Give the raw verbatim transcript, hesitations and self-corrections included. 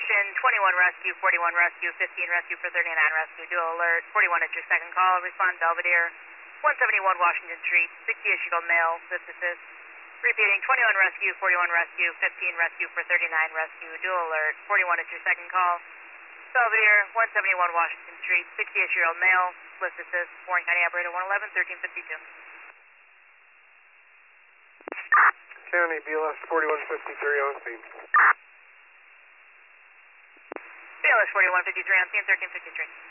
Ignition, twenty-one rescue, forty-one rescue, fifteen rescue for thirty-nine rescue. Dual alert, forty-one at your second call. Respond Belvedere, one seventy-one Washington Street, sixty-year-old male, lift assist. Repeating, twenty-one rescue, forty-one rescue, fifteen rescue for thirty-nine rescue. Dual alert, forty-one at your second call. Belvedere, one seventy-one Washington Street, sixty-year-old male, lift assist. Warren County Operator one eleven, thirteen fifty-two. County B L S forty-one fifty-three on scene. B L S forty-one fifty-three on scene, thirteen fifty-three.